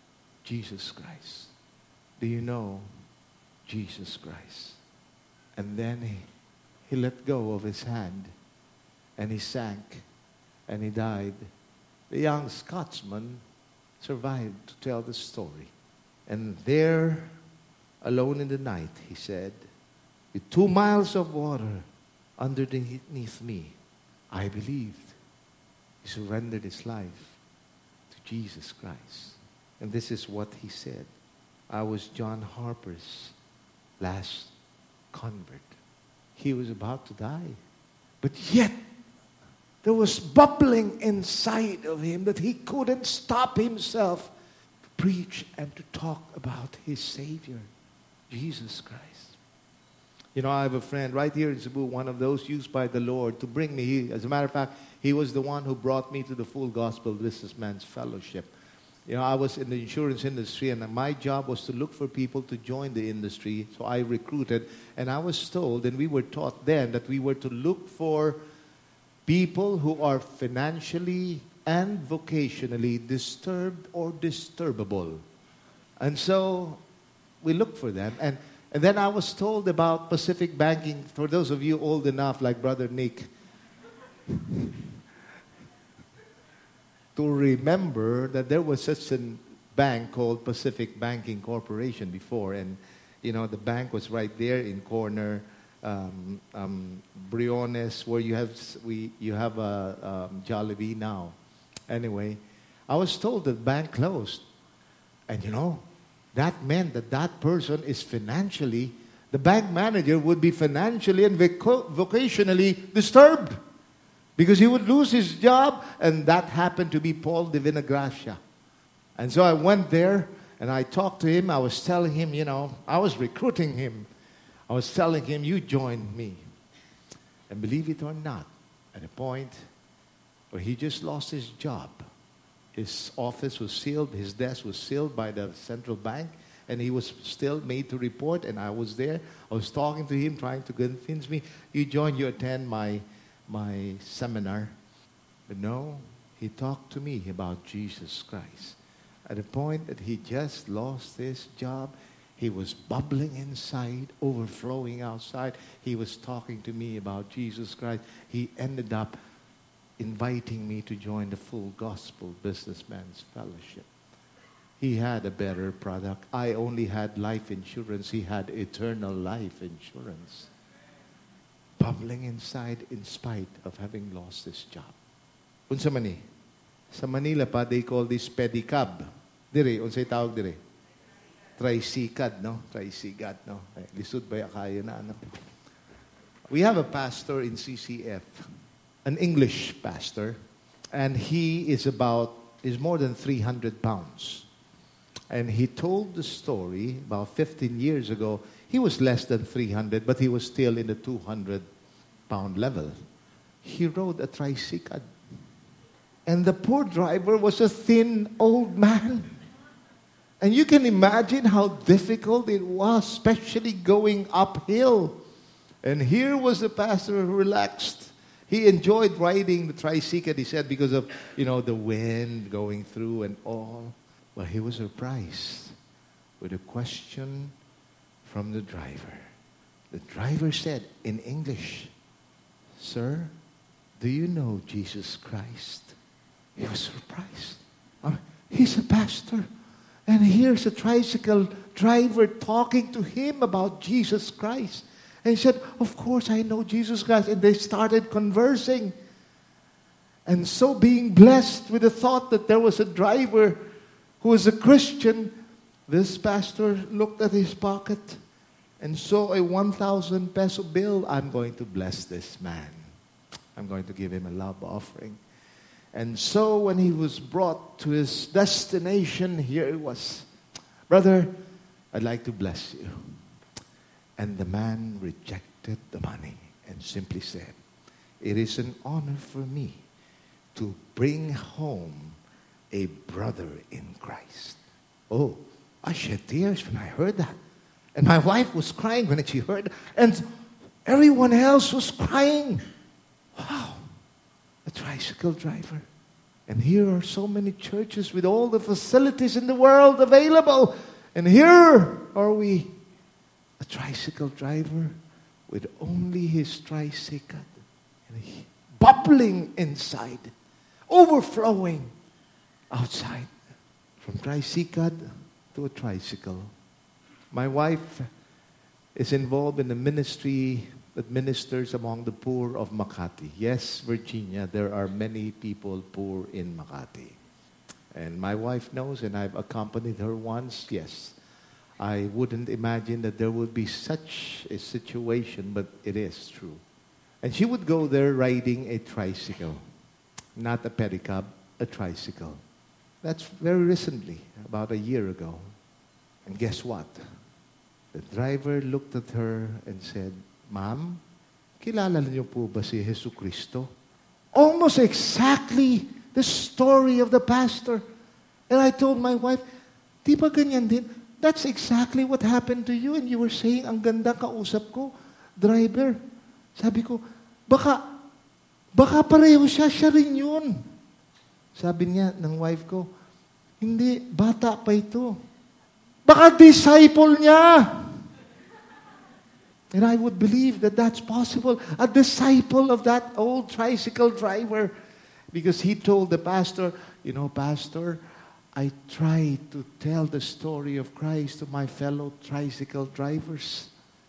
Speaker 2: Jesus Christ? Do you know Jesus Christ?" And then he, he let go of his hand, and he sank, and he died. The young Scotsman survived to tell the story. And there, alone in the night, he said, with two miles of water underneath me, I believed. He surrendered his life to Jesus Christ. And this is what he said: "I was John Harper's last convert." He was about to die. But yet, there was bubbling inside of him that he couldn't stop himself to preach and to talk about his Savior, Jesus Christ. You know, I have a friend right here in Cebu, one of those used by the Lord to bring me. He, as a matter of fact, he was the one who brought me to the Full Gospel Businessman's Fellowship. You know, I was in the insurance industry, and my job was to look for people to join the industry. So I recruited, and I was told, and we were taught then, that we were to look for people who are financially and vocationally disturbed or disturbable. And so we looked for them. And, and then I was told about Pacific Banking. For those of you old enough, like Brother Nick, to remember that there was such a bank called Pacific Banking Corporation before. And, you know, the bank was right there in corner um, um, Briones, where you have we you have a um, Jollibee now. Anyway, I was told that the bank closed. And, you know, that meant that that person is financially, the bank manager would be financially and voc- vocationally disturbed. Because he would lose his job, and that happened to be Paul de Vinagracia. And so I went there, and I talked to him. I was telling him, you know, I was recruiting him. I was telling him, you join me. And believe it or not, at a point where he just lost his job, his office was sealed, his desk was sealed by the central bank, and he was still made to report, and I was there. I was talking to him, trying to convince me, you join, you attend my my seminar. But no, he talked to me about Jesus Christ. At the point that he just lost his job, he was bubbling inside, overflowing outside. He was talking to me about Jesus Christ. He ended up inviting me to join the Full Gospel Businessman's Fellowship. He had a better product. I only had life insurance. He had eternal life insurance. Bubbling inside in spite of having lost his job. Unsa man ni? Sa Manila pa, they call this pedicab. Dire, unsay tawag dire? Tricycad, no? Tricycad, no? Ay, lisod ba kaya na, ano? We have a pastor in C C F, an English pastor, and he is about, is more than three hundred pounds. And he told the story about fifteen years ago. He was less than three hundred, but he was still in the two hundred pound level. He rode a tricycle. And the poor driver was a thin old man. And you can imagine how difficult it was, especially going uphill. And here was the pastor who relaxed. He enjoyed riding the tricycle, he said, because of, you know, the wind going through and all. But he was surprised with a question from the driver. The driver said in English, "Sir, do you know Jesus Christ?" He was surprised. I mean, he's a pastor. And here's a tricycle driver talking to him about Jesus Christ. And he said, "Of course I know Jesus Christ." And they started conversing. And so being blessed with the thought that there was a driver who was a Christian, this pastor looked at his pocket and saw a one thousand peso bill. "I'm going to bless this man. I'm going to give him a love offering." And so when he was brought to his destination, here it was. "Brother, I'd like to bless you." And the man rejected the money and simply said, "It is an honor for me to bring home a brother in Christ." Oh, I shed tears when I heard that. And my wife was crying when she heard it. And everyone else was crying. Wow, a tricycle driver. And here are so many churches with all the facilities in the world available. And here are we, a tricycle driver with only his tricycle. And he, bubbling inside, overflowing outside. From tricycle to a tricycle. My wife is involved in the ministry that ministers among the poor of Makati. Yes, Virginia, there are many people poor in Makati. And my wife knows, and I've accompanied her once. Yes, I wouldn't imagine that there would be such a situation, but it is true. And she would go there riding a tricycle. Not a pedicab, a tricycle. That's very recently, about a year ago. And guess what? The driver looked at her and said, "Ma'am, kilala niyo po ba si Jesucristo?" Almost exactly the story of the pastor. And I told my wife, "Di ba ganyan din? That's exactly what happened to you." And you were saying, "Ang ganda kausap ko, driver." Sabi ko, baka, baka pareho siya, siya rin yun. Sabi niya ng wife ko, "Hindi, bata pa ito. Baka disciple niya." And I would believe that that's possible. A disciple of that old tricycle driver. Because he told the pastor, "You know, Pastor, I try to tell the story of Christ to my fellow tricycle drivers.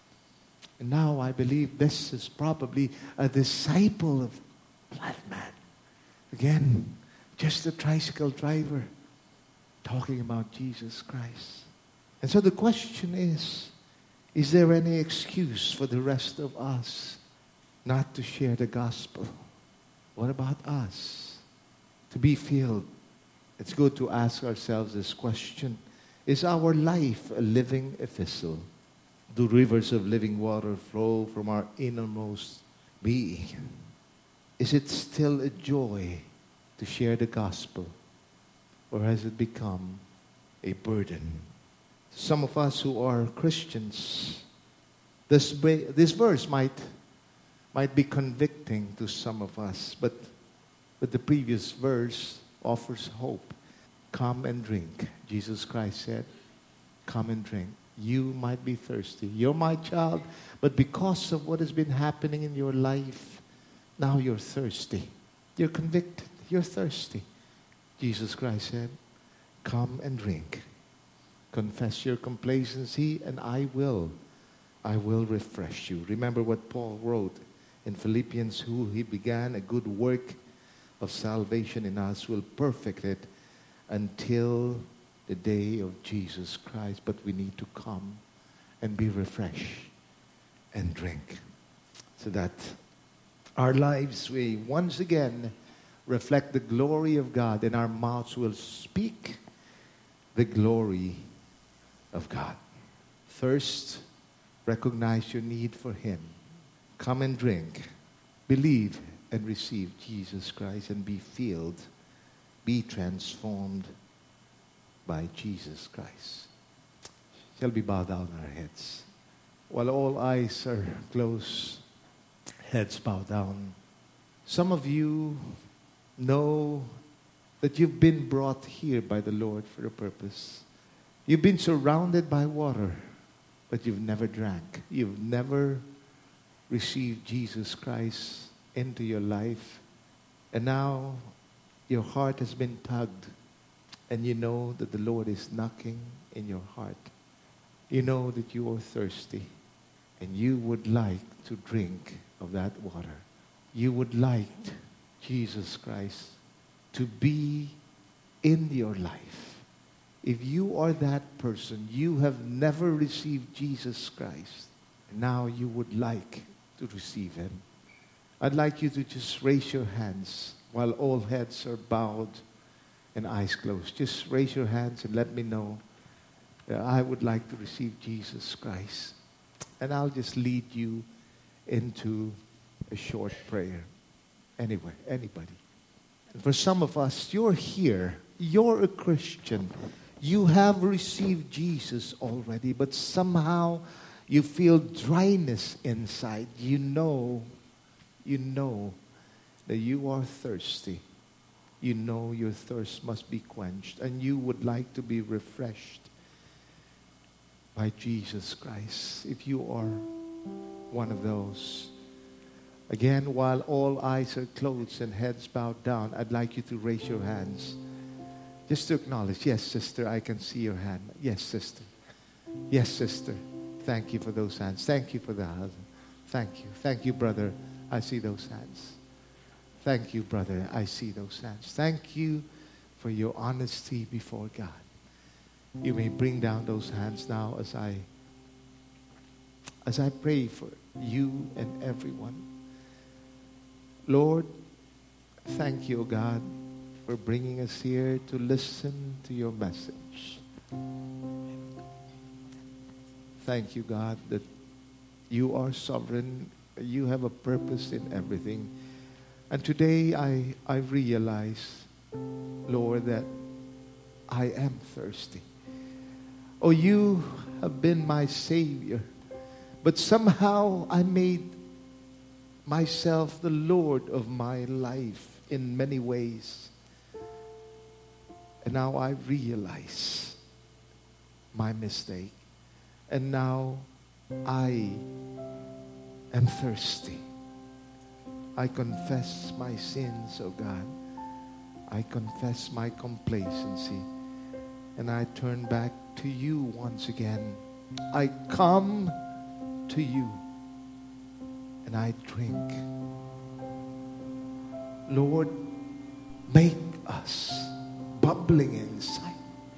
Speaker 2: And now I believe this is probably a disciple of that man." Again, just a tricycle driver talking about Jesus Christ. And so the question is, is there any excuse for the rest of us not to share the gospel? What about us? To be filled. It's good to ask ourselves this question. Is our life a living epistle? Do rivers of living water flow from our innermost being? Is it still a joy to share the gospel? Or has it become a burden? Some of us who are Christians, this, this verse might, might be convicting to some of us, but, but the previous verse offers hope. Come and drink. Jesus Christ said, "Come and drink." You might be thirsty. You're my child, but because of what has been happening in your life, now you're thirsty. You're convicted. You're thirsty. Jesus Christ said, "Come and drink. Confess your complacency, and I will, I will refresh you." Remember what Paul wrote in Philippians, "Who he began a good work of salvation in us will perfect it until the day of Jesus Christ." But we need to come and be refreshed and drink so that our lives will once again reflect the glory of God, and our mouths will speak the glory of God. First, recognize your need for Him. Come and drink. believe and receive Jesus Christ and be filled, be transformed by Jesus Christ. Shall we bow down our heads? While all eyes are closed, heads bowed down. Some of you know that you've been brought here by the Lord for a purpose. You've been surrounded by water, but you've never drank. You've never received Jesus Christ into your life. And now your heart has been tugged, and you know that the Lord is knocking in your heart. You know that you are thirsty, and you would like to drink of that water. You would like Jesus Christ to be in your life. If you are that person, you have never received Jesus Christ, now you would like to receive Him. I'd like you to just raise your hands while all heads are bowed and eyes closed. Just raise your hands and let me know that I would like to receive Jesus Christ. And I'll just lead you into a short prayer. Anywhere, anybody. And for some of us, you're here. You're a Christian. You have received Jesus already, but somehow you feel dryness inside. You know, you know that you are thirsty. You know your thirst must be quenched, and you would like to be refreshed by Jesus Christ. If you are one of those, again, while all eyes are closed and heads bowed down, I'd like you to raise your hands. Just to acknowledge, yes, sister, I can see your hand. Yes, sister. Yes, sister. Thank you for those hands. Thank you for the husband. Thank you. Thank you, brother. I see those hands. Thank you, brother. I see those hands. Thank you for your honesty before God. You may bring down those hands now as I as I pray for you and everyone. Lord, thank you, God, for bringing us here to listen to your message. Thank you, God, that you are sovereign. You have a purpose in everything. And today I, I realize, Lord, that I am thirsty. Oh, you have been my Savior. But somehow I made myself the Lord of my life in many ways. And now I realize my mistake. And now I am thirsty. I confess my sins, oh God. I confess my complacency. And I turn back to you once again. I come to you and I drink. Lord, make us bubbling inside,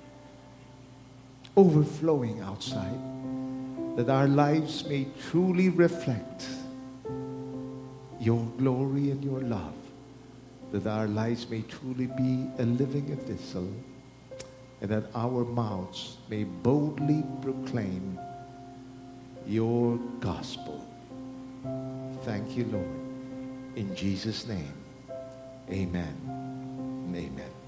Speaker 2: overflowing outside, that our lives may truly reflect your glory and your love, that our lives may truly be a living epistle, and that our mouths may boldly proclaim your gospel. Thank you, Lord. In Jesus' name, amen and amen.